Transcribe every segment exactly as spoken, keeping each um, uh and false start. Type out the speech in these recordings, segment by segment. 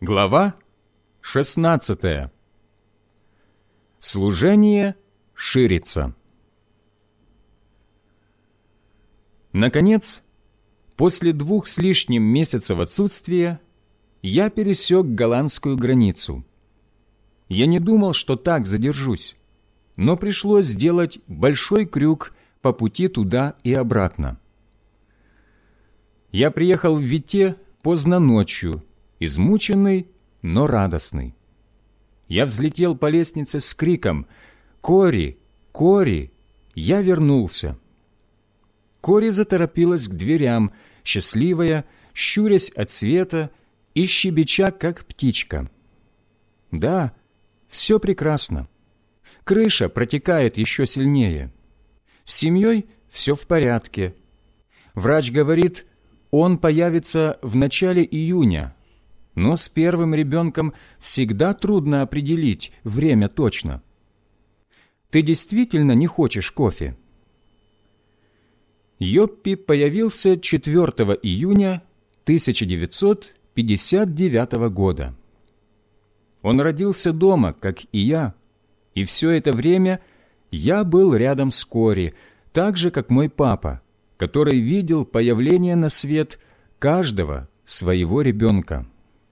Глава шестнадцатая. Служение ширится. Наконец, после двух с лишним месяцев отсутствия, я пересек голландскую границу. Я не думал, что так задержусь, но пришлось сделать большой крюк по пути туда и обратно. Я приехал в Витте поздно ночью, измученный, но радостный. Я взлетел по лестнице с криком: «Кори! Кори! Я вернулся!» Кори заторопилась к дверям, счастливая, щурясь от света и щебеча, как птичка. Да, все прекрасно. Крыша протекает еще сильнее. С семьей все в порядке. Врач говорит, он появится в начале июня, но с первым ребенком всегда трудно определить время точно. Ты действительно не хочешь кофе? Йоппи появился четвёртого июня тысяча девятьсот пятьдесят девятого года. Он родился дома, как и я, и все это время я был рядом с Кори, так же, как мой папа, который видел появление на свет каждого своего ребенка.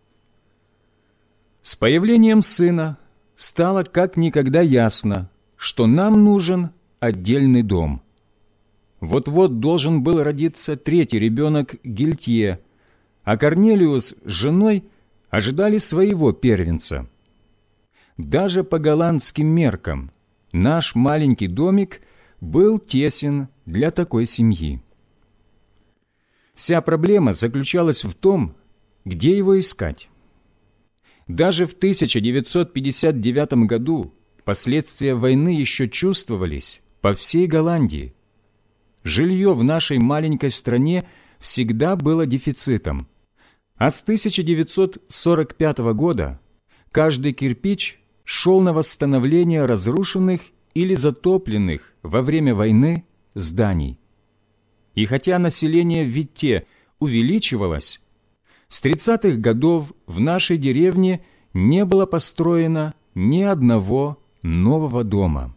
С появлением сына стало как никогда ясно, что нам нужен отдельный дом. Вот-вот должен был родиться третий ребенок Гильтье, а Корнелиус с женой ожидали своего первенца. Даже по голландским меркам наш маленький домик был тесен для такой семьи. Вся проблема заключалась в том, где его искать. Даже в тысяча девятьсот пятьдесят девятом году последствия войны еще чувствовались по всей Голландии. Жилье в нашей маленькой стране всегда было дефицитом, а с тысяча девятьсот сорок пятого года каждый кирпич шел на восстановление разрушенных или затопленных во время войны зданий. И хотя население в Витте увеличивалось, с тридцатых годов в нашей деревне не было построено ни одного нового дома.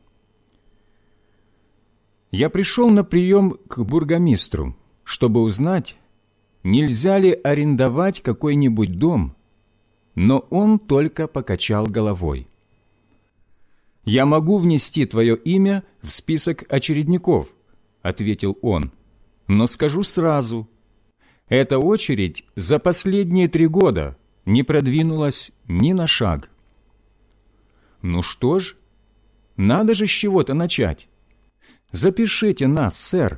Я пришел на прием к бургомистру, чтобы узнать, нельзя ли арендовать какой-нибудь дом, но он только покачал головой. «Я могу внести твое имя в список очередников», — ответил он, — «но скажу сразу, эта очередь за последние три года не продвинулась ни на шаг». «Ну что ж, надо же с чего-то начать. Запишите нас, сэр».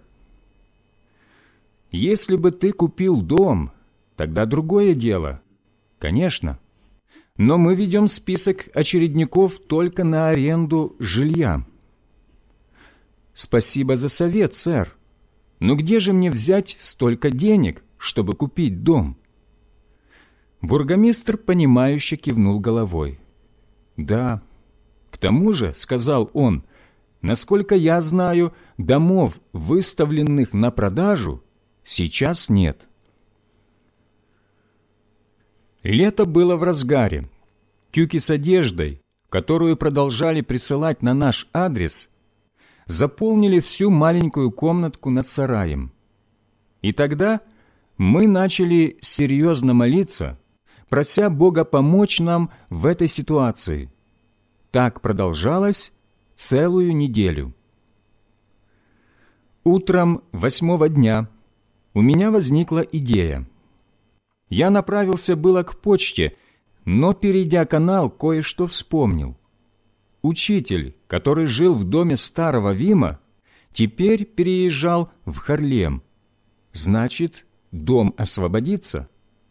«Если бы ты купил дом, тогда другое дело. Конечно. Но мы ведем список очередников только на аренду жилья». «Спасибо за совет, сэр. Но где же мне взять столько денег, чтобы купить дом?» Бургомистр, понимающе кивнул головой. «Да, к тому же, — сказал он, — насколько я знаю, домов, выставленных на продажу, сейчас нет». Лето было в разгаре. Тюки с одеждой, которую продолжали присылать на наш адрес, заполнили всю маленькую комнатку над сараем. И тогда мы начали серьезно молиться, прося Бога помочь нам в этой ситуации. Так продолжалось целую неделю. Утром восьмого дня у меня возникла идея. Я направился было к почте, но, перейдя канал, кое-что вспомнил. Учитель, который жил в доме старого Вима, теперь переезжал в Харлем. Значит, дом освободится.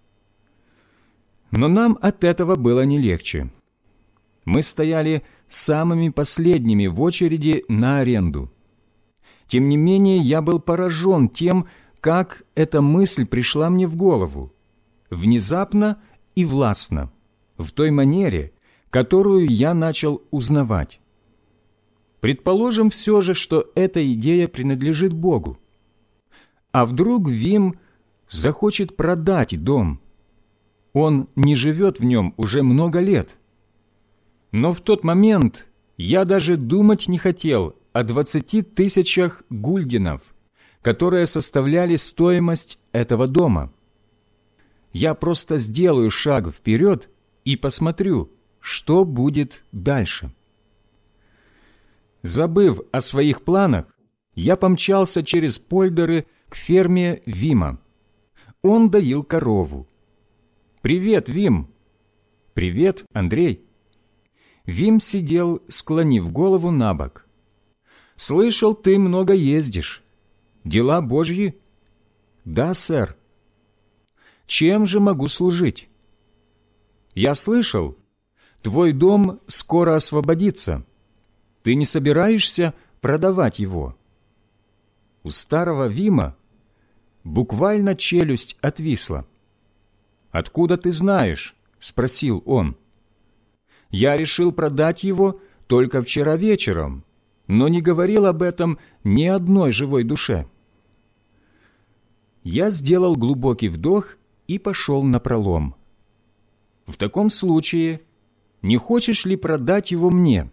Но нам от этого было не легче. Мы стояли самыми последними в очереди на аренду. Тем не менее, я был поражен тем, как эта мысль пришла мне в голову. Внезапно и властно, в той манере, которую я начал узнавать. Предположим все же, что эта идея принадлежит Богу. А вдруг Вим захочет продать дом? Он не живет в нем уже много лет. Но в тот момент я даже думать не хотел о двадцати тысячах гульденов, которые составляли стоимость этого дома. Я просто сделаю шаг вперед и посмотрю, что будет дальше. Забыв о своих планах, я помчался через польдеры к ферме Вима. Он доил корову. «Привет, Вим!» «Привет, Андрей!» Вим сидел, склонив голову на бок. «Слышал, ты много ездишь. Дела Божьи?» «Да, сэр». «Чем же могу служить?» «Я слышал, твой дом скоро освободится. Ты не собираешься продавать его?» У старого Вима буквально челюсть отвисла. «Откуда ты знаешь?» – спросил он. «Я решил продать его только вчера вечером, но не говорил об этом ни одной живой душе». Я сделал глубокий вдох и пошел напролом. «В таком случае, не хочешь ли продать его мне?»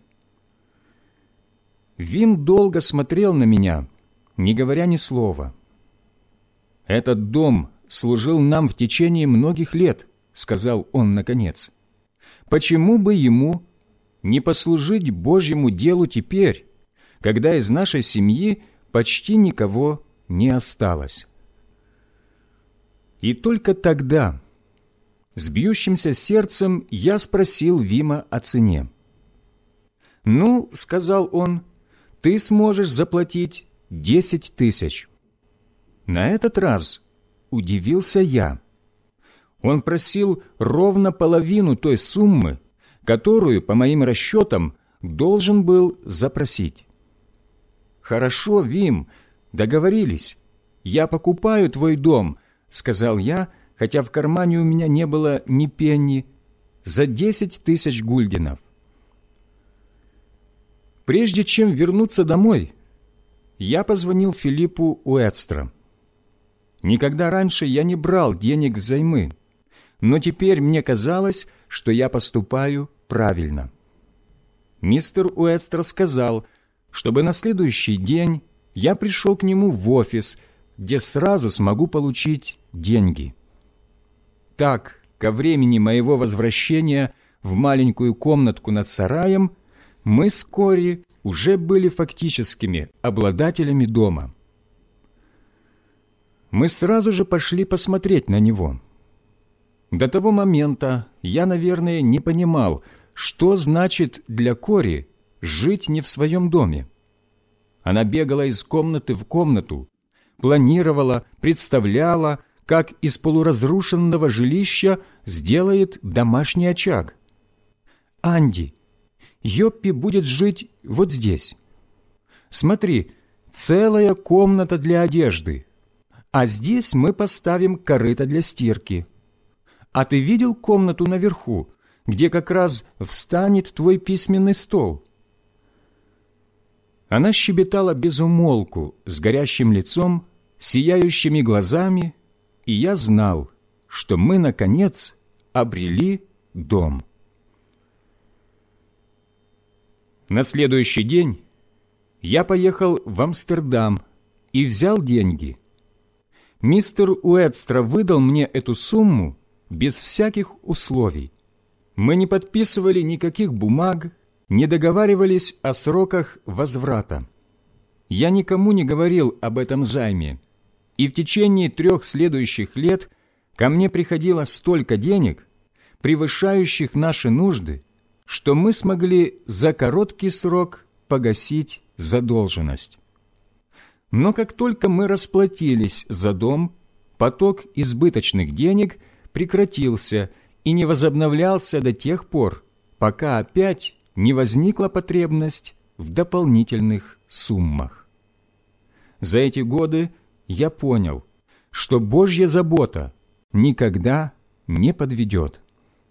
Вим долго смотрел на меня, не говоря ни слова. «Этот дом служил нам в течение многих лет», — сказал он наконец. «Почему бы ему не послужить Божьему делу теперь, когда из нашей семьи почти никого не осталось?» И только тогда, с бьющимся сердцем, я спросил Вима о цене. «Ну, — сказал он, — ты сможешь заплатить десять тысяч». На этот раз удивился я. Он просил ровно половину той суммы, которую, по моим расчетам, должен был запросить. «Хорошо, Вим, договорились. Я покупаю твой дом», — сказал я, хотя в кармане у меня не было ни пенни, за десять тысяч гульденов. Прежде чем вернуться домой, я позвонил Филиппу Уэстро. Никогда раньше я не брал денег взаймы, но теперь мне казалось, что я поступаю правильно. Мистер Уэстро сказал, чтобы на следующий день я пришел к нему в офис, где сразу смогу получить деньги. Так, ко времени моего возвращения в маленькую комнатку над сараем, мы с Кори уже были фактическими обладателями дома. Мы сразу же пошли посмотреть на него. До того момента я, наверное, не понимал, что значит для Кори жить не в своем доме. Она бегала из комнаты в комнату, планировала, представляла, как из полуразрушенного жилища сделает домашний очаг. «Анди, Йоппи будет жить вот здесь. Смотри, целая комната для одежды, а здесь мы поставим корыто для стирки. А ты видел комнату наверху, где как раз встанет твой письменный стол?» Она щебетала без умолку, с горящим лицом, сияющими глазами, и я знал, что мы, наконец, обрели дом. На следующий день я поехал в Амстердам и взял деньги. Мистер Уэстро выдал мне эту сумму без всяких условий. Мы не подписывали никаких бумаг, не договаривались о сроках возврата. Я никому не говорил об этом займе, и в течение трех следующих лет ко мне приходило столько денег, превышающих наши нужды, что мы смогли за короткий срок погасить задолженность. Но как только мы расплатились за дом, поток избыточных денег прекратился и не возобновлялся до тех пор, пока опять не возникла потребность в дополнительных суммах. За эти годы я понял, что Божья забота никогда не подведет.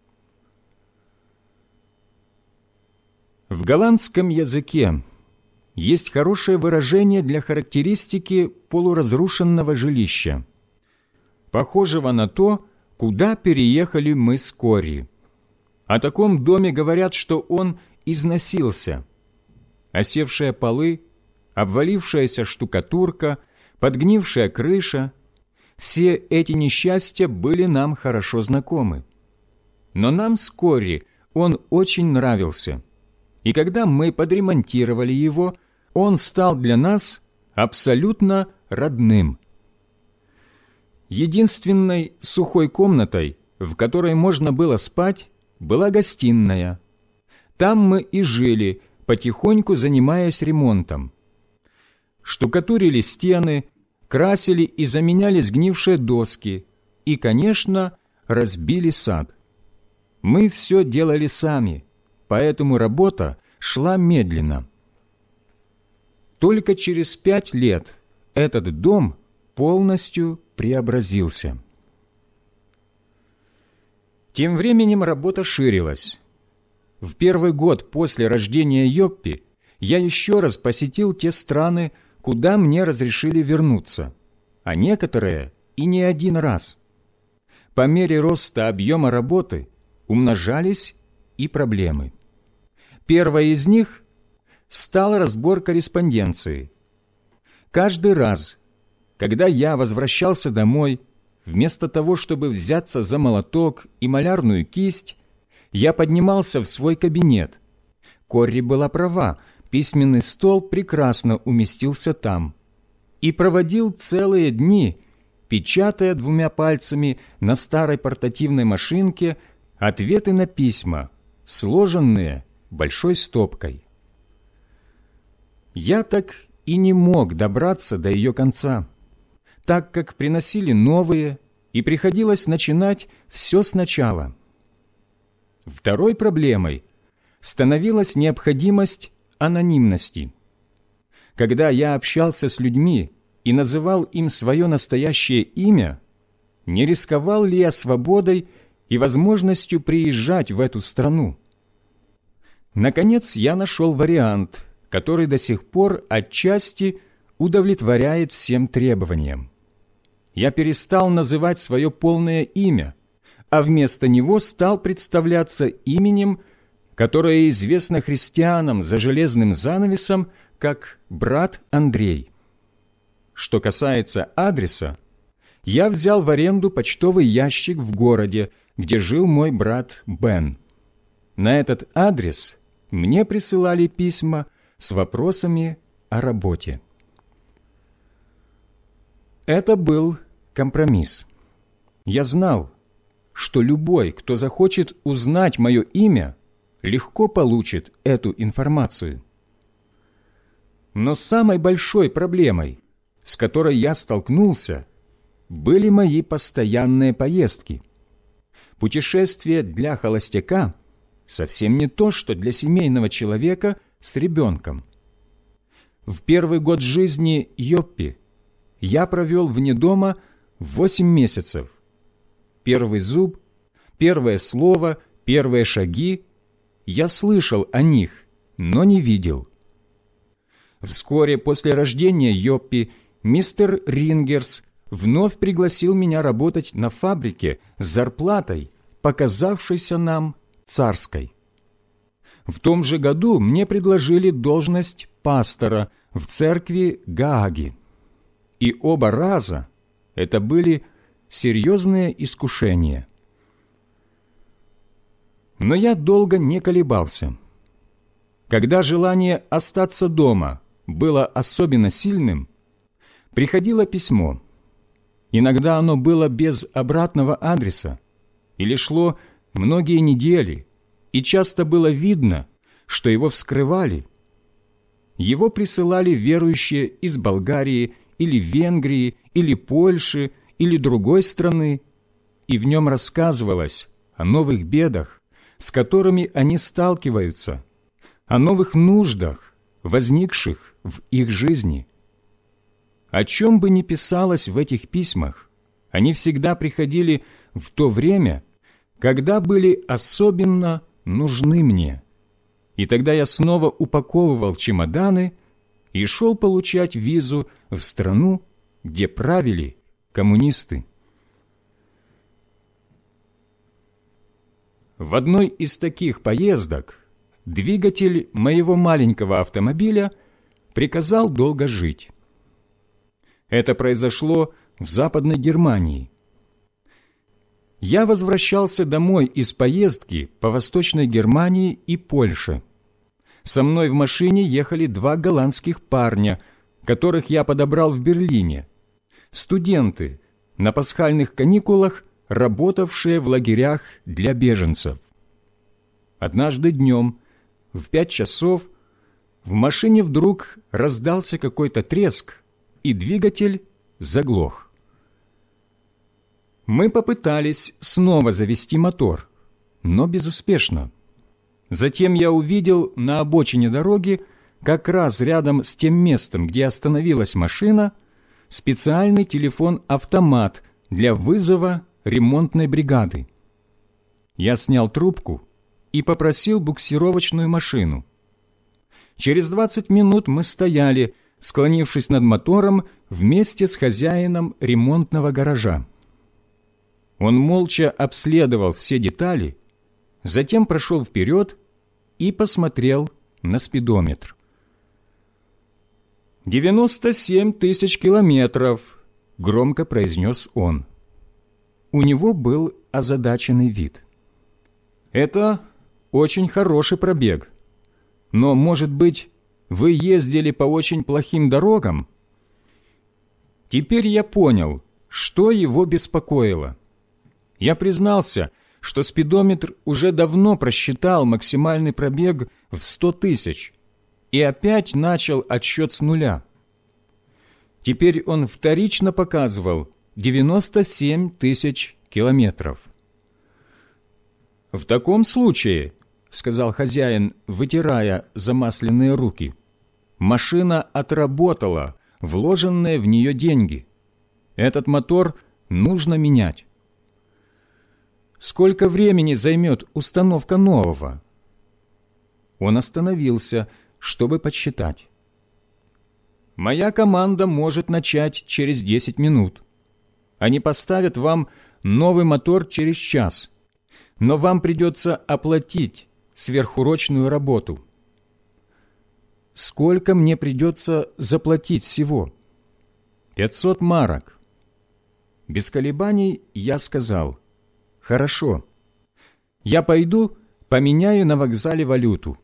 В голландском языке есть хорошее выражение для характеристики полуразрушенного жилища, похожего на то, куда переехали мы с Корри. О таком доме говорят, что он износился. Осевшие полы, обвалившаяся штукатурка, подгнившая крыша – все эти несчастья были нам хорошо знакомы. Но нам с Корри он очень нравился, и когда мы подремонтировали его, он стал для нас абсолютно родным. Единственной сухой комнатой, в которой можно было спать, была гостиная. Там мы и жили, потихоньку занимаясь ремонтом. Штукатурили стены, красили и заменяли сгнившие доски и, конечно, разбили сад. Мы все делали сами, поэтому работа шла медленно. Только через пять лет этот дом полностью преобразился. Тем временем работа ширилась. В первый год после рождения Йоппи я еще раз посетил те страны, куда мне разрешили вернуться, а некоторые и не один раз. По мере роста объема работы умножались и проблемы. Первая из них стал разбор корреспонденции. Каждый раз, когда я возвращался домой, вместо того, чтобы взяться за молоток и малярную кисть, я поднимался в свой кабинет. Корри была права, письменный стол прекрасно уместился там. И проводил целые дни, печатая двумя пальцами на старой портативной машинке ответы на письма, сложенные большой стопкой. Я так и не мог добраться до ее конца, так как приносили новые, и приходилось начинать все сначала. Второй проблемой становилась необходимость анонимности. Когда я общался с людьми и называл им свое настоящее имя, не рисковал ли я свободой и возможностью приезжать в эту страну? Наконец, я нашел вариант, который до сих пор отчасти удовлетворяет всем требованиям. Я перестал называть свое полное имя, а вместо него стал представляться именем, которое известно христианам за железным занавесом как брат Андрей. Что касается адреса, я взял в аренду почтовый ящик в городе, где жил мой брат Бен. На этот адрес мне присылали письма с вопросами о работе. Это был компромисс. Я знал, что любой, кто захочет узнать мое имя, легко получит эту информацию. Но самой большой проблемой, с которой я столкнулся, были мои постоянные поездки. Путешествие для холостяка совсем не то, что для семейного человека с ребенком. В первый год жизни Йоппи я провел вне дома восемь месяцев. Первый зуб, первое слово, первые шаги – я слышал о них, но не видел. Вскоре после рождения Йоппи мистер Рингерс вновь пригласил меня работать на фабрике с зарплатой, показавшейся нам царской. В том же году мне предложили должность пастора в церкви Гааги. И оба раза это были серьезные искушения. Но я долго не колебался. Когда желание остаться дома было особенно сильным, приходило письмо. Иногда оно было без обратного адреса или шло многие недели, и часто было видно, что его вскрывали. Его присылали верующие из Болгарии или Венгрии, или Польши, или другой страны, и в нем рассказывалось о новых бедах, с которыми они сталкиваются, о новых нуждах, возникших в их жизни. О чем бы ни писалось в этих письмах, они всегда приходили в то время, когда были особенно нужны мне. И тогда я снова упаковывал чемоданы и шел получать визу в страну, где правили коммунисты. В одной из таких поездок двигатель моего маленького автомобиля приказал долго жить. Это произошло в Западной Германии. Я возвращался домой из поездки по Восточной Германии и Польше. Со мной в машине ехали два голландских парня, которых я подобрал в Берлине, студенты, на пасхальных каникулах, работавшие в лагерях для беженцев. Однажды днем, в пять часов, в машине вдруг раздался какой-то треск, и двигатель заглох. Мы попытались снова завести мотор, но безуспешно. Затем я увидел на обочине дороги, как раз рядом с тем местом, где остановилась машина, специальный телефон-автомат для вызова ремонтной бригады. Я снял трубку и попросил буксировочную машину. Через двадцать минут мы стояли, склонившись над мотором, вместе с хозяином ремонтного гаража. Он молча обследовал все детали, затем прошел вперед и посмотрел на спидометр. «Девяносто семь тысяч километров», — громко произнес он. У него был озадаченный вид. «Это очень хороший пробег. Но, может быть, вы ездили по очень плохим дорогам?» Теперь я понял, что его беспокоило. Я признался, что спидометр уже давно просчитал максимальный пробег в сто тысяч и опять начал отсчет с нуля. Теперь он вторично показывал девяносто семь тысяч километров. «В таком случае, — сказал хозяин, вытирая замасленные руки, — машина отработала вложенные в нее деньги. Этот мотор нужно менять». «Сколько времени займет установка нового?» Он остановился, чтобы подсчитать. «Моя команда может начать через десять минут. Они поставят вам новый мотор через час, но вам придется оплатить сверхурочную работу». «Сколько мне придется заплатить всего?» «Пятьсот марок». Без колебаний я сказал: «Хорошо. Я пойду, поменяю на вокзале валюту».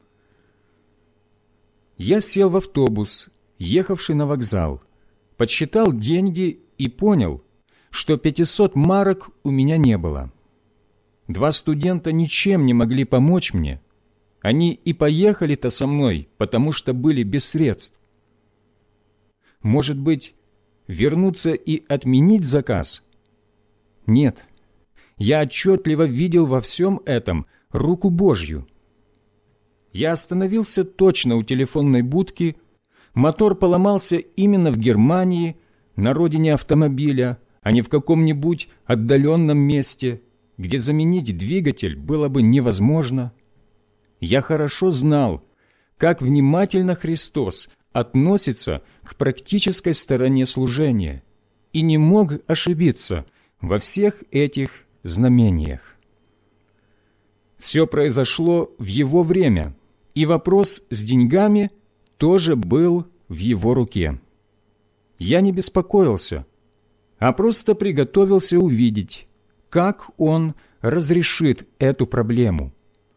Я сел в автобус, ехавший на вокзал, подсчитал деньги и понял, что пятисот марок у меня не было. Два студента ничем не могли помочь мне. Они и поехали-то со мной, потому что были без средств. Может быть, вернуться и отменить заказ? Нет. Я отчетливо видел во всем этом руку Божью. Я остановился точно у телефонной будки. Мотор поломался именно в Германии, на родине автомобиля, а не в каком-нибудь отдаленном месте, где заменить двигатель было бы невозможно. Я хорошо знал, как внимательно Христос относится к практической стороне служения, и не мог ошибиться во всех этих знамениях. Все произошло в Его время, и вопрос с деньгами тоже был в Его руке. Я не беспокоился, а просто приготовился увидеть, как Он разрешит эту проблему.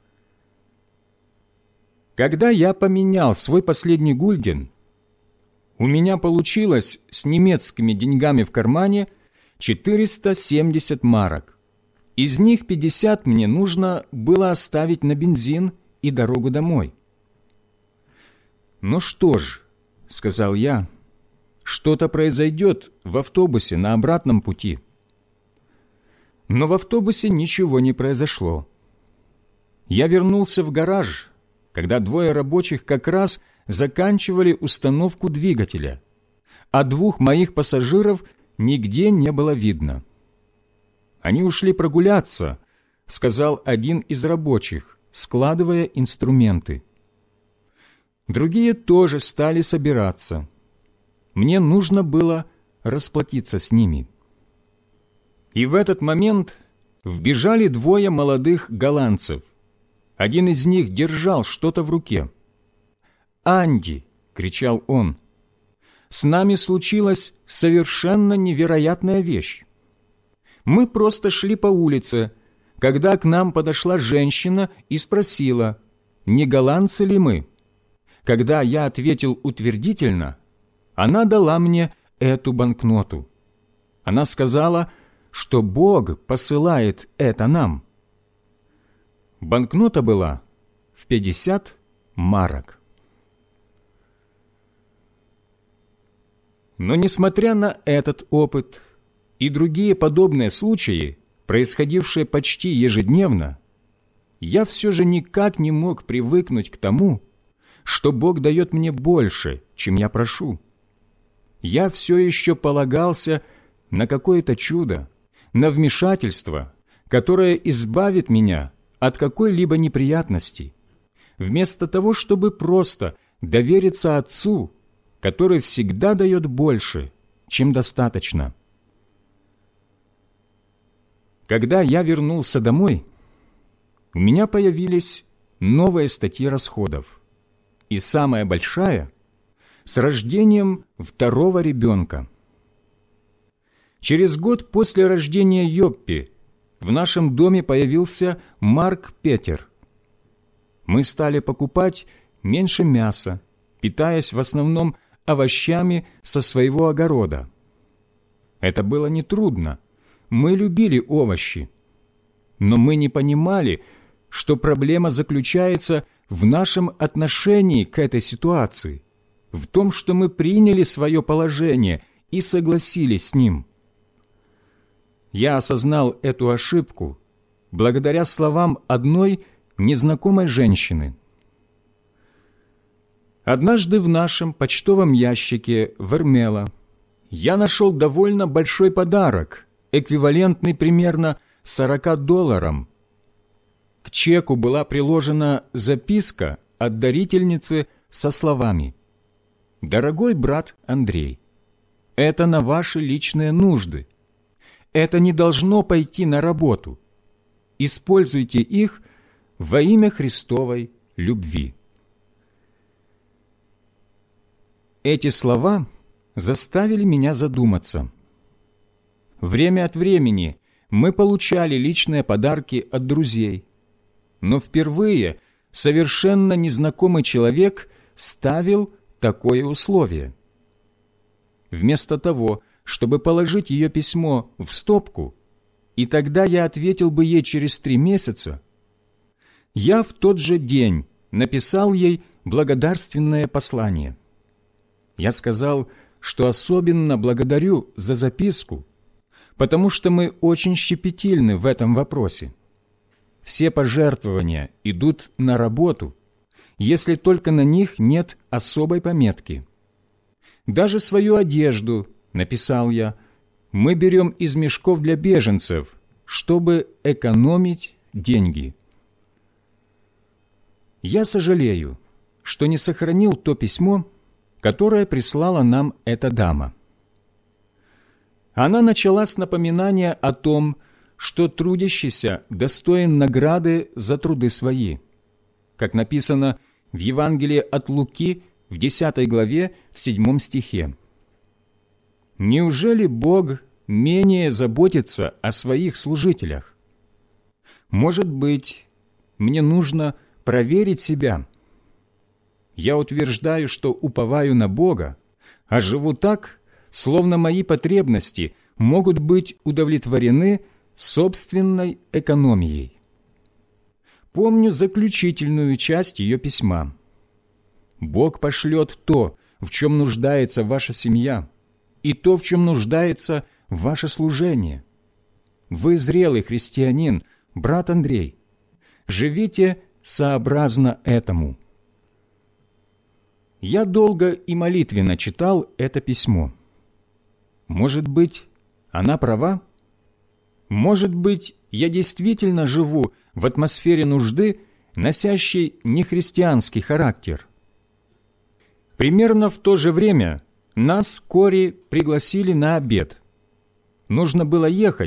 Когда я поменял свой последний гульден, у меня получилось с немецкими деньгами в кармане четыреста семьдесят марок. Из них пятьдесят мне нужно было оставить на бензин и дорогу домой. «Ну что ж, — сказал я, — что-то произойдет в автобусе на обратном пути». Но в автобусе ничего не произошло. Я вернулся в гараж, когда двое рабочих как раз заканчивали установку двигателя, а двух моих пассажиров нигде не было видно. «Они ушли прогуляться», — сказал один из рабочих, складывая инструменты. Другие тоже стали собираться. Мне нужно было расплатиться с ними. И в этот момент вбежали двое молодых голландцев. Один из них держал что-то в руке. «Анди!» — кричал он. «С нами случилась совершенно невероятная вещь. Мы просто шли по улице, когда к нам подошла женщина и спросила, не голландцы ли мы. Когда я ответил утвердительно, она дала мне эту банкноту. Она сказала, что Бог посылает это нам». Банкнота была в пятьдесят марок. Но несмотря на этот опыт и другие подобные случаи, происходившие почти ежедневно, я все же никак не мог привыкнуть к тому, что Бог дает мне больше, чем я прошу. Я все еще полагался на какое-то чудо, на вмешательство, которое избавит меня от какой-либо неприятности, вместо того, чтобы просто довериться Отцу, который всегда дает больше, чем достаточно. Когда я вернулся домой, у меня появились новые статьи расходов, и самая большая – с рождением второго ребенка. Через год после рождения Йоппи в нашем доме появился Марк Петер. Мы стали покупать меньше мяса, питаясь в основном овощами со своего огорода. Это было нетрудно. Мы любили овощи. Но мы не понимали, что проблема заключается в нашем отношении к этой ситуации, в том, что мы приняли свое положение и согласились с ним. Я осознал эту ошибку благодаря словам одной незнакомой женщины. Однажды в нашем почтовом ящике Вермела я нашел довольно большой подарок, эквивалентный примерно сорока долларам. К чеку была приложена записка от дарительницы со словами: «Дорогой брат Андрей, это на ваши личные нужды. Это не должно пойти на работу. Используйте их во имя Христовой любви». Эти слова заставили меня задуматься. Время от времени мы получали личные подарки от друзей, но впервые совершенно незнакомый человек ставил такое условие. Вместо того, чтобы положить ее письмо в стопку, и тогда я ответил бы ей через три месяца, я в тот же день написал ей благодарственное послание. Я сказал, что особенно благодарю за записку, потому что мы очень щепетильны в этом вопросе. Все пожертвования идут на работу, если только на них нет особой пометки. Даже свою одежду, написал я, мы берем из мешков для беженцев, чтобы экономить деньги. Я сожалею, что не сохранил то письмо, которое прислала нам эта дама. Она начала с напоминания о том, что трудящийся достоин награды за труды свои, как написано в Евангелии от Луки в десятой главе в седьмом стихе. Неужели Бог менее заботится о своих служителях? Может быть, мне нужно проверить себя? Я утверждаю, что уповаю на Бога, а живу так, словно мои потребности могут быть удовлетворены собственной экономией. Помню заключительную часть ее письма. «Бог пошлет то, в чем нуждается ваша семья, и то, в чем нуждается ваше служение. Вы зрелый христианин, брат Андрей. Живите сообразно этому». Я долго и молитвенно читал это письмо. Может быть, она права? Может быть, я действительно живу в атмосфере нужды, носящей нехристианский характер? Примерно в то же время нас с Кори пригласили на обед. Нужно было ехать,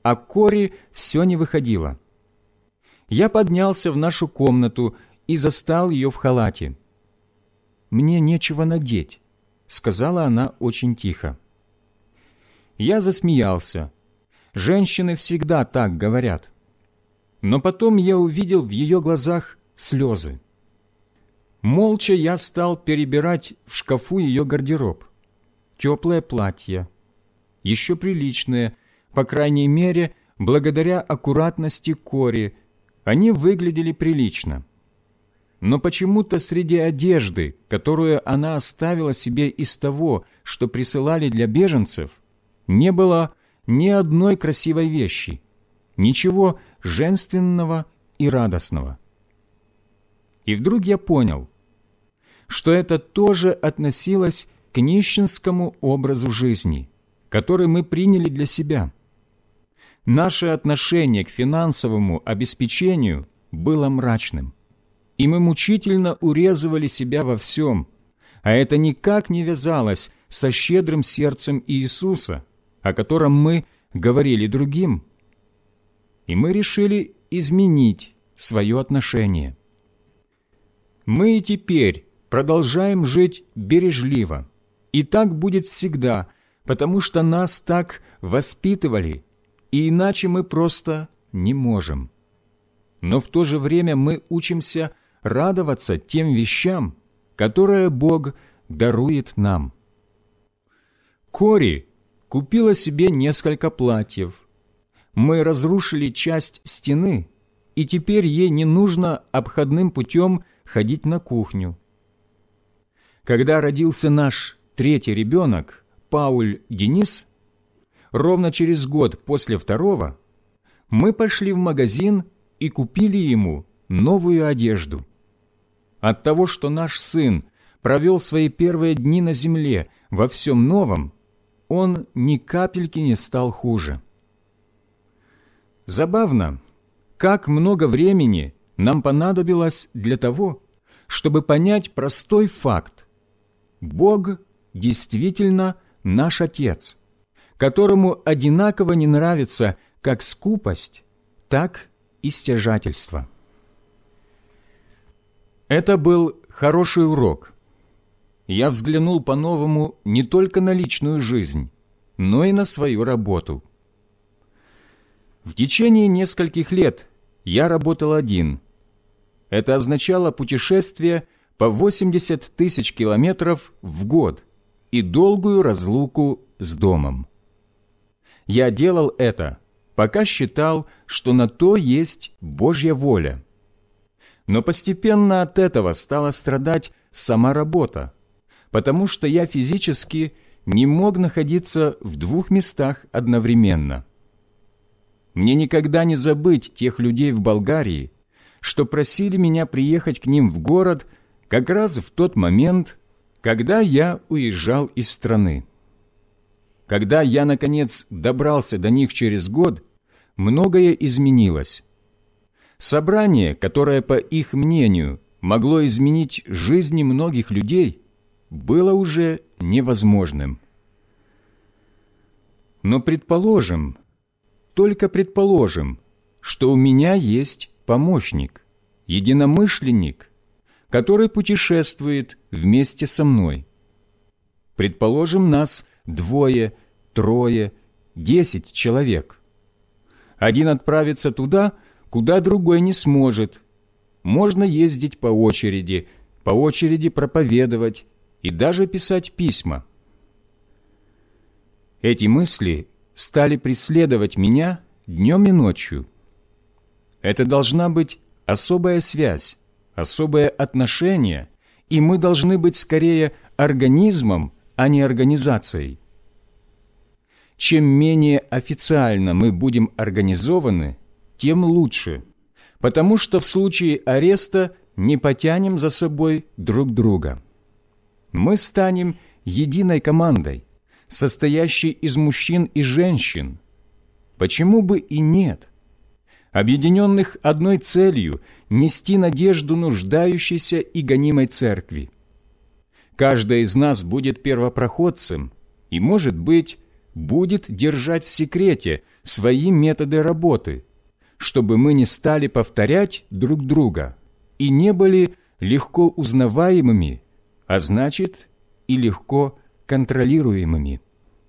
а Кори все не выходила. Я поднялся в нашу комнату и застал ее в халате. «Мне нечего надеть», — сказала она очень тихо. Я засмеялся. Женщины всегда так говорят. Но потом я увидел в ее глазах слезы. Молча я стал перебирать в шкафу ее гардероб. Теплое платье, еще приличные, по крайней мере, благодаря аккуратности Кори, они выглядели прилично. Но почему-то среди одежды, которую она оставила себе из того, что присылали для беженцев, не было ни одной красивой вещи, ничего женственного и радостного. И вдруг я понял, что это тоже относилось к нищенскому образу жизни, который мы приняли для себя. Наше отношение к финансовому обеспечению было мрачным, и мы мучительно урезывали себя во всем, а это никак не вязалось со щедрым сердцем Иисуса, о котором мы говорили другим. И мы решили изменить свое отношение. Мы и теперь продолжаем жить бережливо, и так будет всегда, потому что нас так воспитывали, и иначе мы просто не можем. Но в то же время мы учимся радоваться тем вещам, которые Бог дарует нам. Кори купила себе несколько платьев. Мы разрушили часть стены, и теперь ей не нужно обходным путем ходить на кухню. Когда родился наш третий ребенок, Пауль Денис, ровно через год после второго, мы пошли в магазин и купили ему новую одежду. От того, что наш сын провел свои первые дни на земле во всем новом, он ни капельки не стал хуже. Забавно, как много времени нам понадобилось для того, чтобы понять простой факт. Бог действительно наш Отец, которому одинаково не нравится как скупость, так и стяжательство. Это был хороший урок. Я взглянул по-новому не только на личную жизнь, но и на свою работу. В течение нескольких лет я работал один. Это означало путешествие по восемьдесят тысяч километров в год и долгую разлуку с домом. Я делал это, пока считал, что на то есть Божья воля. Но постепенно от этого стала страдать сама работа, потому что я физически не мог находиться в двух местах одновременно. Мне никогда не забыть тех людей в Болгарии, что просили меня приехать к ним в город как раз в тот момент, когда я уезжал из страны. Когда я, наконец, добрался до них через год, многое изменилось. Собрание, которое, по их мнению, могло изменить жизни многих людей, было уже невозможным. Но предположим, только предположим, что у меня есть помощник, единомышленник, который путешествует вместе со мной. Предположим, нас двое, трое, десять человек. Один отправится туда, куда другой не сможет. Можно ездить по очереди, по очереди проповедовать и даже писать письма. Эти мысли стали преследовать меня днем и ночью. Это должна быть особая связь, особое отношение, и мы должны быть скорее организмом, а не организацией. Чем менее официально мы будем организованы, тем лучше, потому что в случае ареста не потянем за собой друг друга. Мы станем единой командой, состоящей из мужчин и женщин. Почему бы и нет? Объединенных одной целью нести надежду нуждающейся и гонимой церкви. Каждый из нас будет первопроходцем и, может быть, будет держать в секрете свои методы работы, чтобы мы не стали повторять друг друга и не были легко узнаваемыми, а значит, и легко контролируемыми.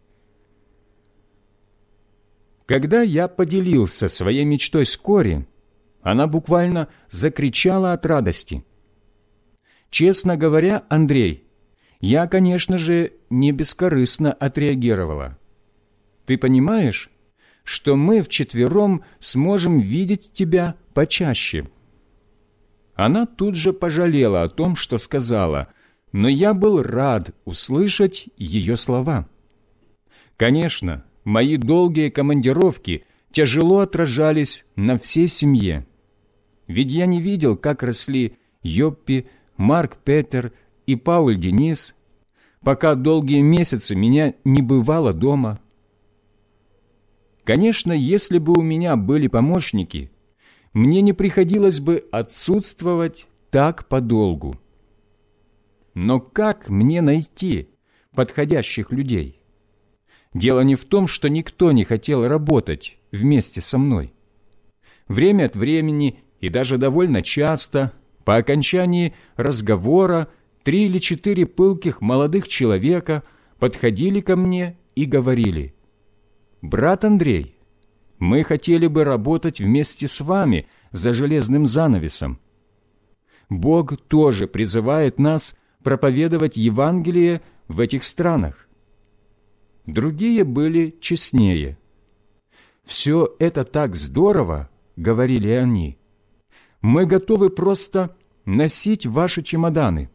Когда я поделился своей мечтой с Кори, она буквально закричала от радости. Честно говоря, Андрей, я, конечно же, не бескорыстно отреагировала. Ты понимаешь, что мы вчетвером сможем видеть тебя почаще? Она тут же пожалела о том, что сказала, но я был рад услышать ее слова. Конечно, мои долгие командировки тяжело отражались на всей семье. Ведь я не видел, как росли Йоппи, Марк Петер и Пауль Денис, пока долгие месяцы меня не бывало дома. Конечно, если бы у меня были помощники, мне не приходилось бы отсутствовать так подолгу. Но как мне найти подходящих людей? Дело не в том, что никто не хотел работать вместе со мной. Время от времени и даже довольно часто, по окончании разговора, три или четыре пылких молодых человека подходили ко мне и говорили: «Брат Андрей, мы хотели бы работать вместе с вами за железным занавесом. Бог тоже призывает нас проповедовать Евангелие в этих странах». Другие были честнее. «Все это так здорово», — говорили они, — «мы готовы просто носить ваши чемоданы».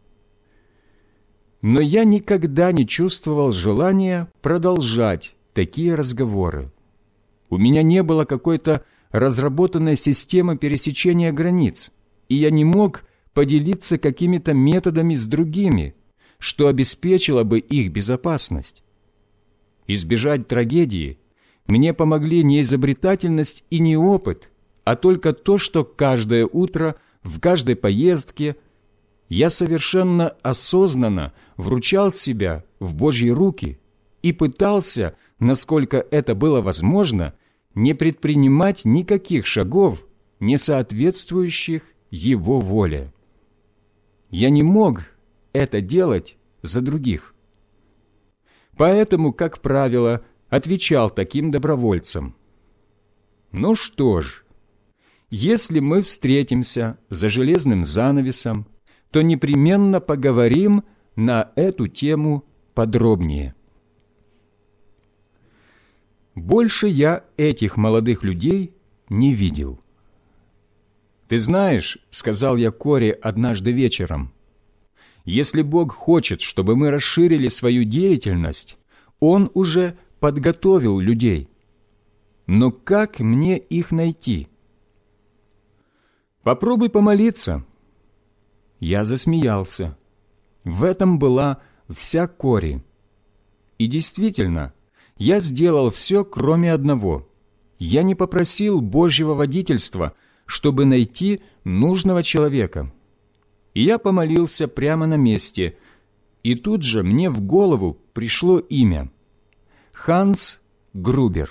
Но я никогда не чувствовал желания продолжать такие разговоры. У меня не было какой-то разработанной системы пересечения границ, и я не мог поделиться какими-то методами с другими, что обеспечило бы их безопасность. Избежать трагедии мне помогли не изобретательность и не опыт, а только то, что каждое утро в каждой поездке я совершенно осознанно вручал себя в Божьи руки и пытался, насколько это было возможно, не предпринимать никаких шагов, не соответствующих Его воле. Я не мог это делать за других. Поэтому, как правило, отвечал таким добровольцам: «Ну что ж, если мы встретимся за железным занавесом, то непременно поговорим на эту тему подробнее». Больше я этих молодых людей не видел. «Ты знаешь, — сказал я Коре однажды вечером, — если Бог хочет, чтобы мы расширили свою деятельность, Он уже подготовил людей. Но как мне их найти?» «Попробуй помолиться». Я засмеялся. В этом была вся Кори. И действительно, я сделал все, кроме одного. Я не попросил Божьего водительства, чтобы найти нужного человека. И я помолился прямо на месте, и тут же мне в голову пришло имя – Ханс Грубер.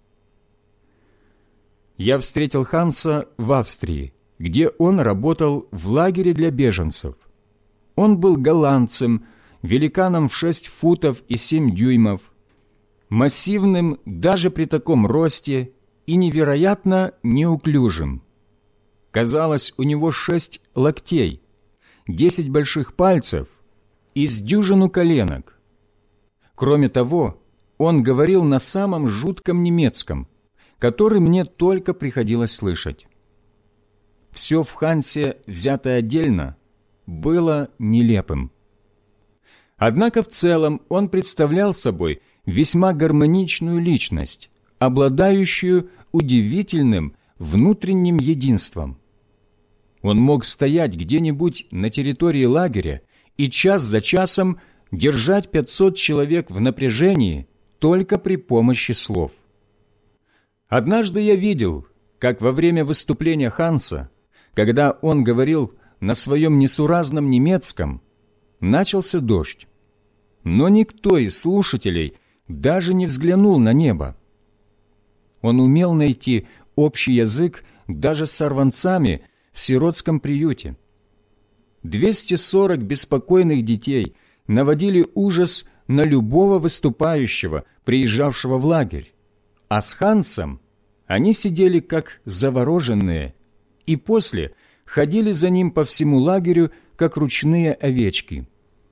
Я встретил Ханса в Австрии, где он работал в лагере для беженцев. Он был голландцем, великаном в шесть футов и семь дюймов, массивным даже при таком росте и невероятно неуклюжим. Казалось, у него шесть локтей, десять больших пальцев и с дюжину коленок. Кроме того, он говорил на самом жутком немецком, который мне только приходилось слышать. Все в Хансе, взятое отдельно, было нелепым. Однако в целом он представлял собой весьма гармоничную личность, обладающую удивительным внутренним единством. Он мог стоять где-нибудь на территории лагеря и час за часом держать пятьсот человек в напряжении только при помощи слов. Однажды я видел, как во время выступления Ханса, когда он говорил на своем несуразном немецком, начался дождь. Но никто из слушателей даже не взглянул на небо. Он умел найти общий язык даже с сорванцами в сиротском приюте. двести сорок беспокойных детей наводили ужас на любого выступающего, приезжавшего в лагерь, а с Хансом они сидели как завороженные и после ходили за ним по всему лагерю, как ручные овечки.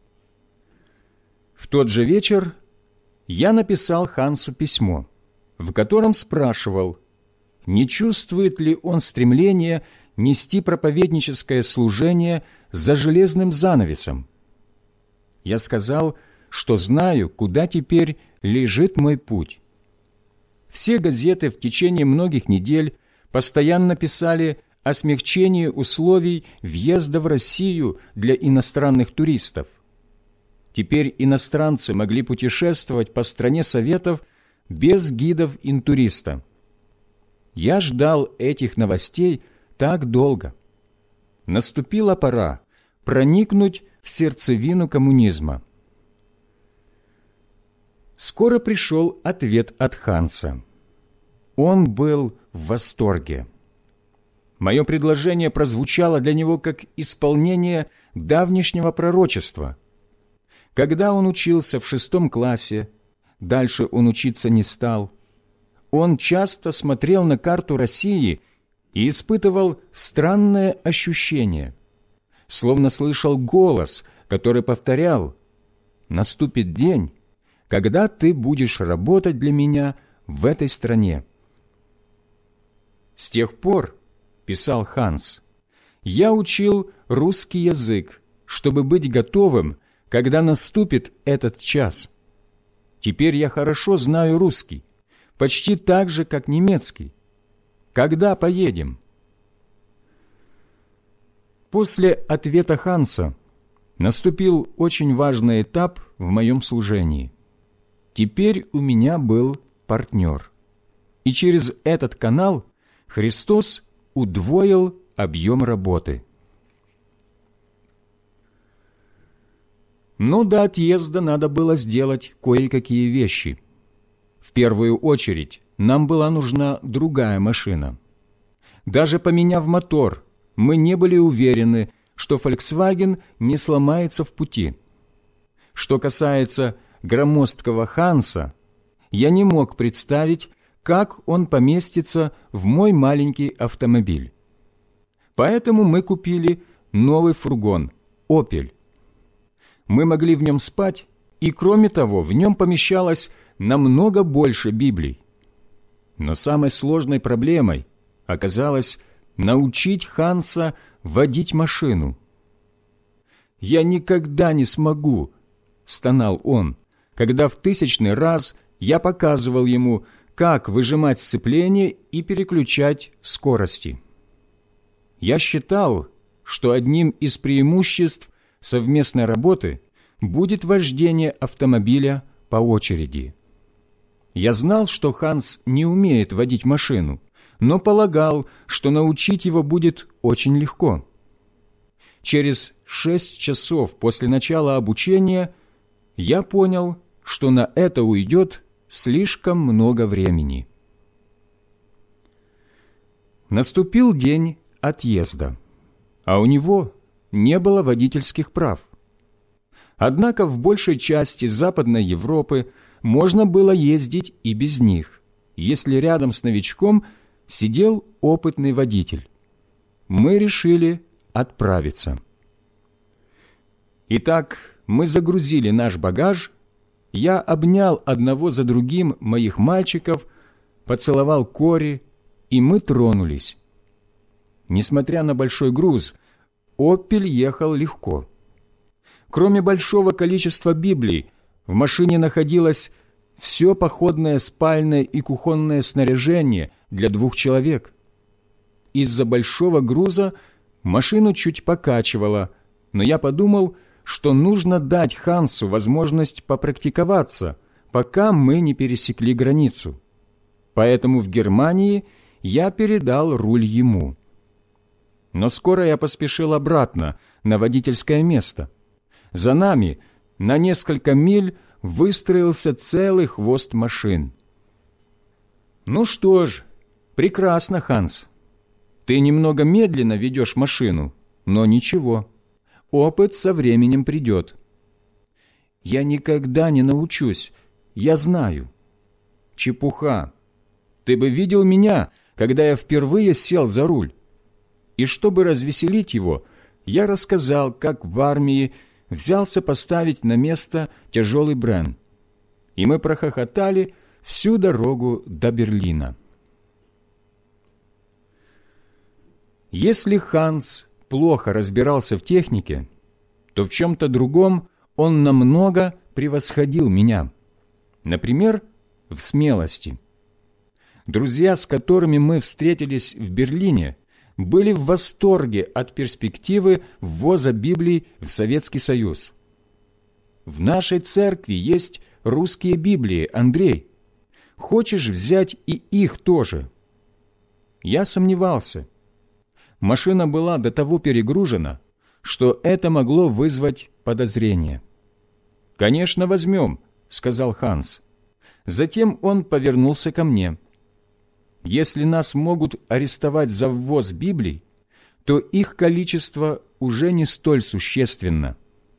В тот же вечер я написал Хансу письмо, в котором спрашивал, не чувствует ли он стремления нести проповедническое служение за железным занавесом. Я сказал, что знаю, куда теперь лежит мой путь. Все газеты в течение многих недель постоянно писали о смягчении условий въезда в Россию для иностранных туристов. Теперь иностранцы могли путешествовать по стране Советов без гидов-интуриста. Я ждал этих новостей так долго. Наступила пора проникнуть в сердцевину коммунизма. Скоро пришел ответ от Ханса. Он был в восторге. Мое предложение прозвучало для него как исполнение давнишнего пророчества. Когда он учился в шестом классе, дальше он учиться не стал, он часто смотрел на карту России и испытывал странное ощущение, словно слышал голос, который повторял: «Наступит день, когда ты будешь работать для меня в этой стране». С тех пор, писал Ханс, я учил русский язык, чтобы быть готовым, когда наступит этот час. Теперь я хорошо знаю русский, почти так же, как немецкий. Когда поедем? После ответа Ханса наступил очень важный этап в моем служении. Теперь у меня был партнер, и через этот канал Христос удвоил объем работы. Но до отъезда надо было сделать кое-какие вещи. В первую очередь нам была нужна другая машина. Даже поменяв мотор, мы не были уверены, что Volkswagen не сломается в пути. Что касается громоздкого Ханса, я не мог представить, как он поместится в мой маленький автомобиль. Поэтому мы купили новый фургон «Опель». Мы могли в нем спать, и, кроме того, в нем помещалось намного больше Библий. Но самой сложной проблемой оказалось научить Ханса водить машину. «Я никогда не смогу», — стонал он, когда в тысячный раз я показывал ему, как выжимать сцепление и переключать скорости. Я считал, что одним из преимуществ совместной работы будет вождение автомобиля по очереди. Я знал, что Ханс не умеет водить машину, но полагал, что научить его будет очень легко. Через шесть часов после начала обучения я понял, что на это уйдет слишком много времени. Наступил день отъезда, а у него не было водительских прав. Однако в большей части Западной Европы можно было ездить и без них, если рядом с новичком сидел опытный водитель. Мы решили отправиться. Итак, мы загрузили наш багаж, я обнял одного за другим моих мальчиков, поцеловал Кори, и мы тронулись. Несмотря на большой груз, «Опель» ехал легко. Кроме большого количества Библий, в машине находилось все походное спальное и кухонное снаряжение для двух человек. Из-за большого груза машину чуть покачивало, но я подумал, что нужно дать Хансу возможность попрактиковаться, пока мы не пересекли границу. Поэтому в Германии я передал руль ему. Но скоро я поспешил обратно на водительское место. За нами на несколько миль выстроился целый хвост машин. «Ну что ж, прекрасно, Ханс. Ты немного медленно ведешь машину, но ничего, опыт со временем придет». «Я никогда не научусь, я знаю». «Чепуха. Ты бы видел меня, когда я впервые сел за руль». И чтобы развеселить его, я рассказал, как в армии взялся поставить на место тяжелый Брен. И мы прохохотали всю дорогу до Берлина. Если Ханс плохо разбирался в технике, то в чем-то другом он намного превосходил меня. Например, в смелости. Друзья, с которыми мы встретились в Берлине, были в восторге от перспективы ввоза Библий в Советский Союз. «В нашей церкви есть русские Библии, Андрей. Хочешь взять и их тоже?» Я сомневался. Машина была до того перегружена, что это могло вызвать подозрение. «Конечно, возьмем», — сказал Ханс. Затем он повернулся ко мне. «Если нас могут арестовать за ввоз Библий, то их количество уже не столь существенно».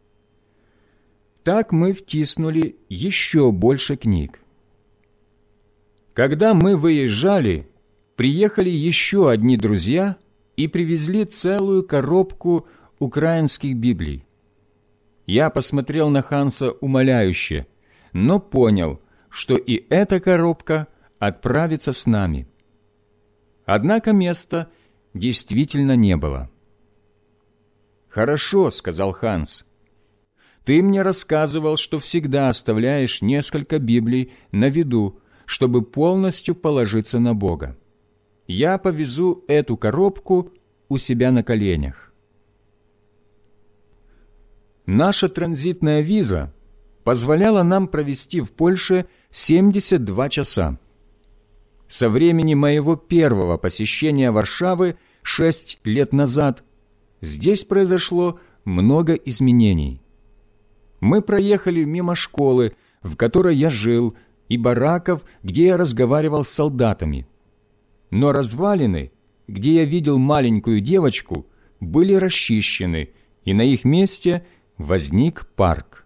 Так мы втиснули еще больше книг. Когда мы выезжали, приехали еще одни друзья и привезли целую коробку украинских Библий. Я посмотрел на Ханса умоляюще, но понял, что и эта коробка отправится с нами. Однако места действительно не было. «Хорошо», — сказал Ханс. «Ты мне рассказывал, что всегда оставляешь несколько Библий на виду, чтобы полностью положиться на Бога. Я повезу эту коробку у себя на коленях». Наша транзитная виза позволяла нам провести в Польше семьдесят два часа. Со времени моего первого посещения Варшавы шесть лет назад здесь произошло много изменений. Мы проехали мимо школы, в которой я жил, и бараков, где я разговаривал с солдатами. Но развалины, где я видел маленькую девочку, были расчищены, и на их месте возник парк.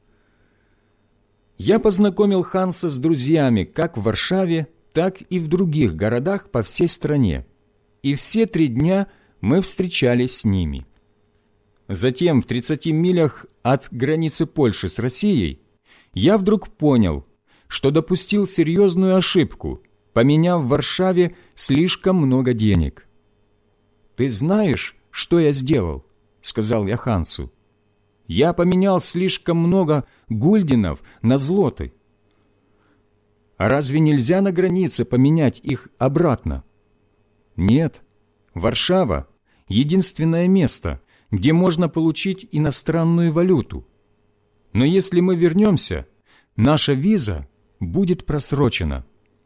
Я познакомил Ханса с друзьями как в Варшаве, так и в других городах по всей стране, и все три дня мы встречались с ними. Затем, в тридцати милях от границы Польши с Россией, я вдруг понял, что допустил серьезную ошибку, поменяв в Варшаве слишком много денег. «Ты знаешь, что я сделал?» — сказал я Хансу. «Я поменял слишком много гульденов на злоты». «А разве нельзя на границе поменять их обратно?» «Нет, Варшава — единственное место, где можно получить иностранную валюту. Но если мы вернемся, наша виза будет просрочена».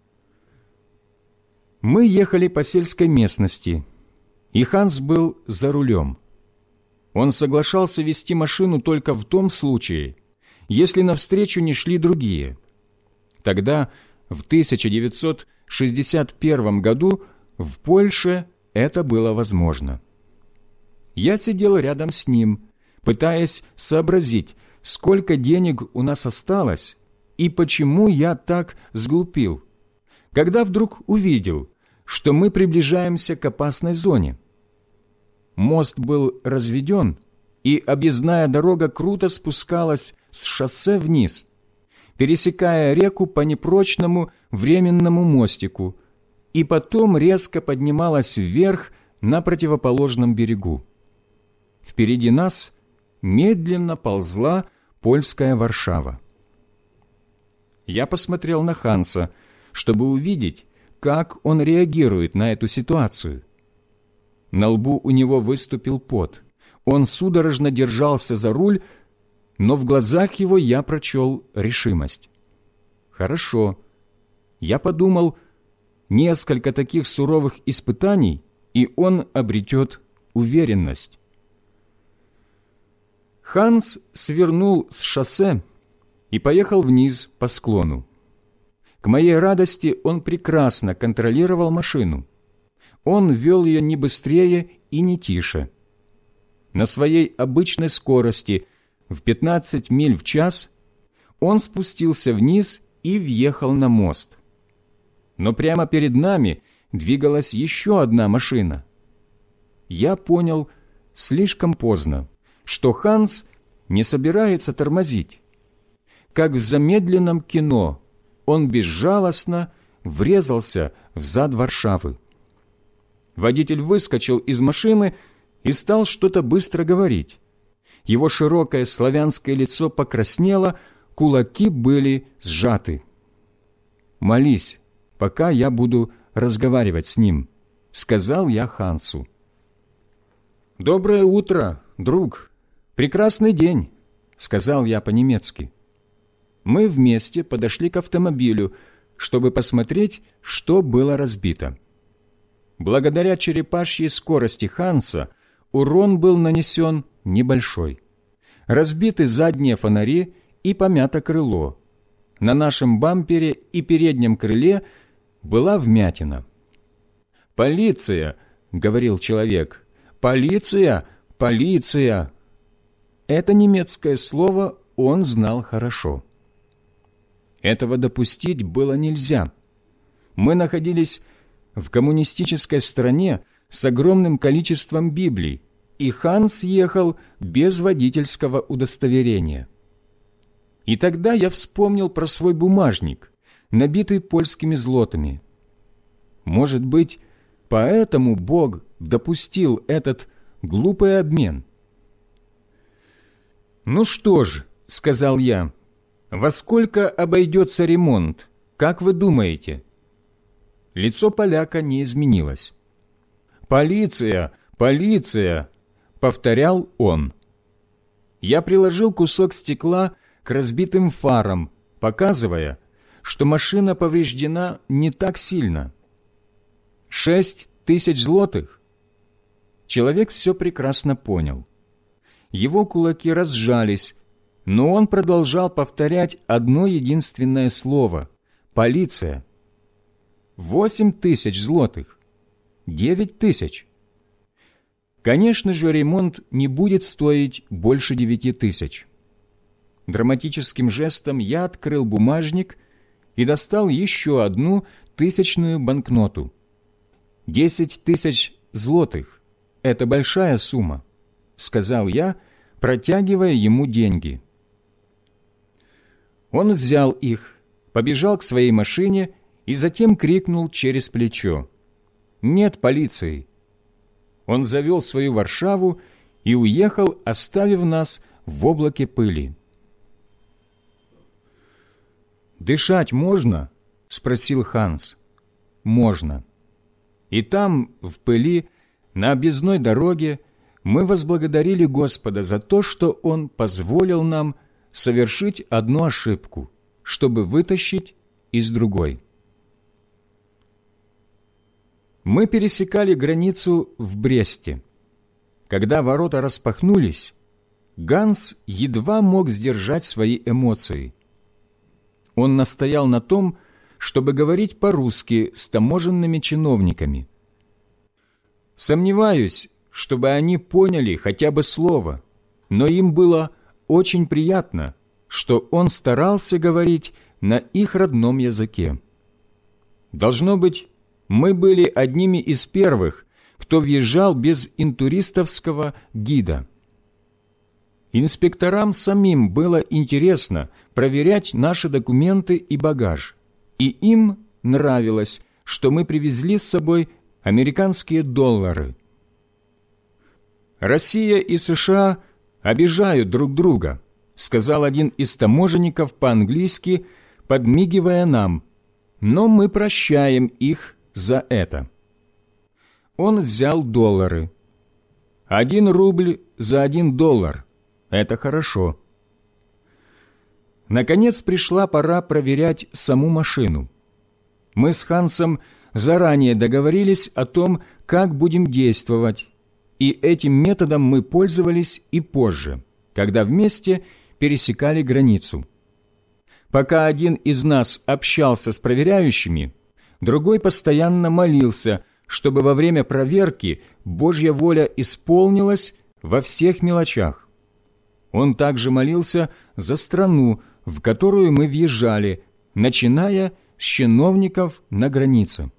Мы ехали по сельской местности, и Ханс был за рулем. Он соглашался вести машину только в том случае, если навстречу не шли другие. Тогда, в тысяча девятьсот шестьдесят первом году, в Польше это было возможно. Я сидел рядом с ним, пытаясь сообразить, сколько денег у нас осталось и почему я так сглупил, когда вдруг увидел, что мы приближаемся к опасной зоне. Мост был разведен, и объездная дорога круто спускалась с шоссе вниз, пересекая реку по непрочному временному мостику, и потом резко поднималась вверх на противоположном берегу. Впереди нас медленно ползла польская Варшава. Я посмотрел на Ханса, чтобы увидеть, как он реагирует на эту ситуацию. На лбу у него выступил пот. Он судорожно держался за руль, но в глазах его я прочел решимость. Хорошо. Я подумал, несколько таких суровых испытаний, и он обретет уверенность. Ханс свернул с шоссе и поехал вниз по склону. К моей радости он прекрасно контролировал машину. Он вел ее не быстрее и не тише. На своей обычной скорости в пятнадцать миль в час он спустился вниз и въехал на мост. Но прямо перед нами двигалась еще одна машина. Я понял слишком поздно, что Ханс не собирается тормозить. Как в замедленном кино, он безжалостно врезался в зад Варшавы. Водитель выскочил из машины и стал что-то быстро говорить. Его широкое славянское лицо покраснело, кулаки были сжаты. «Молись, пока я буду разговаривать с ним», — сказал я Хансу. «Доброе утро, друг! Прекрасный день!» — сказал я по-немецки. Мы вместе подошли к автомобилю, чтобы посмотреть, что было разбито. Благодаря черепашьей скорости Ханса урон был нанесен небольшой. Разбиты задние фонари и помято крыло. На нашем бампере и переднем крыле была вмятина. «Полиция!» — говорил человек. «Полиция! Полиция!» Это немецкое слово он знал хорошо. Этого допустить было нельзя. Мы находились в коммунистической стране с огромным количеством Библий, и Ханс ехал без водительского удостоверения. И тогда я вспомнил про свой бумажник, набитый польскими злотами. Может быть, поэтому Бог допустил этот глупый обмен? «Ну что ж», — сказал я, — «во сколько обойдется ремонт, как вы думаете?» Лицо поляка не изменилось. «Полиция! Полиция!» — повторял он. Я приложил кусок стекла к разбитым фарам, показывая, что машина повреждена не так сильно. «Шесть тысяч злотых?» Человек все прекрасно понял. Его кулаки разжались, но он продолжал повторять одно единственное слово — «полиция». Восемь тысяч злотых. Девять тысяч. Конечно же, ремонт не будет стоить больше девяти тысяч. Драматическим жестом я открыл бумажник и достал еще одну тысячную банкноту. Десять тысяч злотых — это большая сумма, — сказал я, протягивая ему деньги. Он взял их, побежал к своей машине и затем крикнул через плечо: «Нет полиции!» Он завел свою Варшаву и уехал, оставив нас в облаке пыли. «Дышать можно?» — спросил Ханс. «Можно». И там, в пыли, на объездной дороге, мы возблагодарили Господа за то, что Он позволил нам совершить одну ошибку, чтобы вытащить из другой. Мы пересекали границу в Бресте. Когда ворота распахнулись, Ганс едва мог сдержать свои эмоции. Он настоял на том, чтобы говорить по-русски с таможенными чиновниками. Сомневаюсь, чтобы они поняли хотя бы слово, но им было очень приятно, что он старался говорить на их родном языке. Должно быть, мы были одними из первых, кто въезжал без интуристовского гида. Инспекторам самим было интересно проверять наши документы и багаж, и им нравилось, что мы привезли с собой американские доллары. «Россия и США обижают друг друга», — сказал один из таможенников по-английски, подмигивая нам, «но мы прощаем их за это». Он взял доллары. Один рубль за один доллар. Это хорошо. Наконец пришла пора проверять саму машину. Мы с Хансом заранее договорились о том, как будем действовать, и этим методом мы пользовались и позже, когда вместе пересекали границу. Пока один из нас общался с проверяющими, другой постоянно молился, чтобы во время проверки Божья воля исполнилась во всех мелочах. Он также молился за страну, в которую мы въезжали, начиная с чиновников на границе.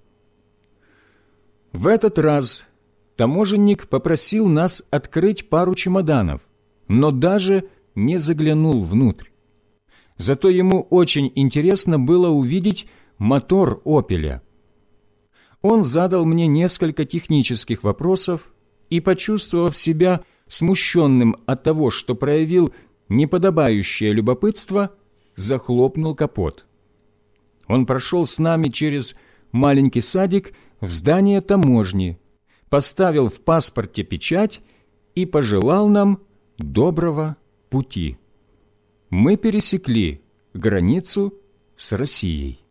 В этот раз таможенник попросил нас открыть пару чемоданов, но даже не заглянул внутрь. Зато ему очень интересно было увидеть мотор «Опеля». Он задал мне несколько технических вопросов и, почувствовав себя смущенным от того, что проявил неподобающее любопытство, захлопнул капот. Он прошел с нами через маленький садик в здание таможни, поставил в паспорте печать и пожелал нам доброго пути. Мы пересекли границу с Россией.